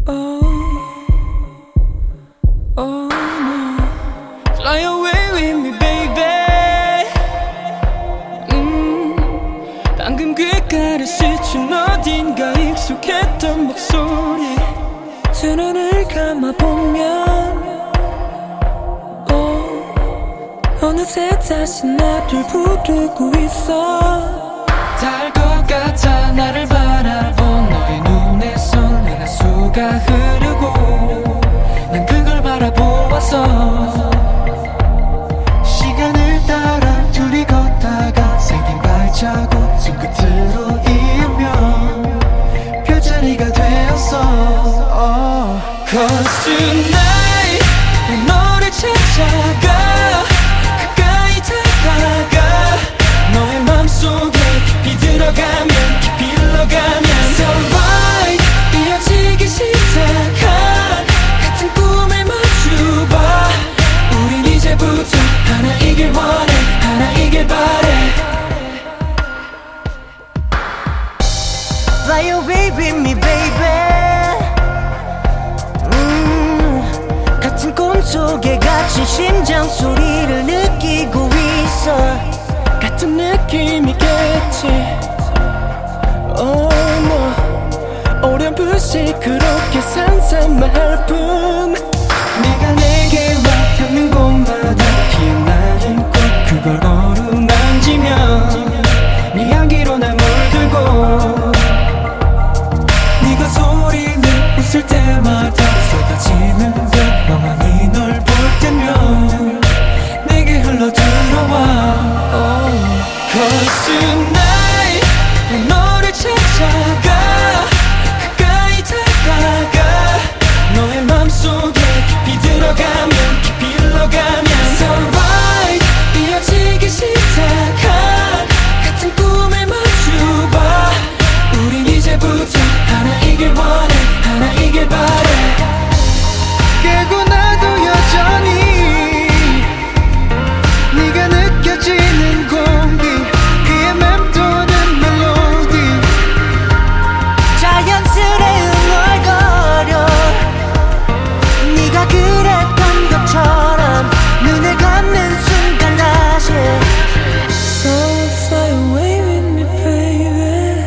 Oh no. Fly away with me baby. 방금 귓가를 스친 어딘가 익숙했던 목소리. 두 눈을 감아보면 어느새 다시 나를 부르고 있어. 닿을 것 같아 나를 바라본 너의 눈에서 내 나수가 흐르고 난 그걸 바라보았어. 시간을 따라 둘이 걷다가 생긴 발자국 손끝으로 이으면 별자리가 되었어. Cause tonight 난 너를 찾아가 가까이 다가가 너의 맘속에 깊이 들어가면 깊이 흘러가면 So right 이어지기 시작한 같은 꿈을 마주봐. 우린 이제부터 하나이길 원해 하나이길 바래. Fly away with me baby. 같은 꿈속에 갇힌 심장 소리를 느끼고 있어. 같은 느낌이겠지. Oh no. 어렴풋이 그렇게 상상할 뿐. 내가 내게 와 닿는 곳마다 피어나는 꽃 그걸 어루만지면 네 향기로 날 물들고 네가 소리를 웃을 때마다 쏟아지는 별 멍하니 널 볼 때면 내게 흘러 들어와. Cause tonight 난 너를 찾아가 가까이 다가가 너의 맘속에 깊이 들어가면 깊이 흘러가면 So right 이어지기 시작한 같은 꿈을 마주봐. 우린 이제부터 하나이길 원해 하나이길 바래. 깨고 나도 여전히 네가 느껴지는 공기 귀에 맴도는 멜로디 자연스레 흥얼거려 네가 그랬던 것처럼 눈을 감는 순간 다시 So fly away with me baby.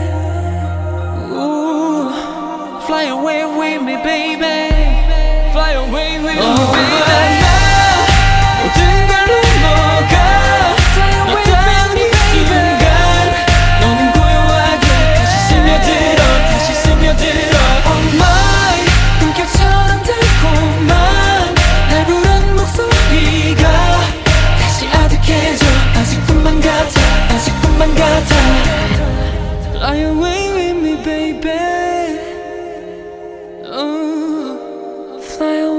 Ooh, fly away with me baby. Fly away with me baby. 모든 걸 넘어가 너 따윈 이 순간 너는 고요하게 다시 스며들어 다시 스며들어. Oh my 꿈결처럼 달콤한 날 부른 목소리가 다시 아득해져. 아직뿐만 같아 아직뿐만 같아. Fly away with me baby. Fly away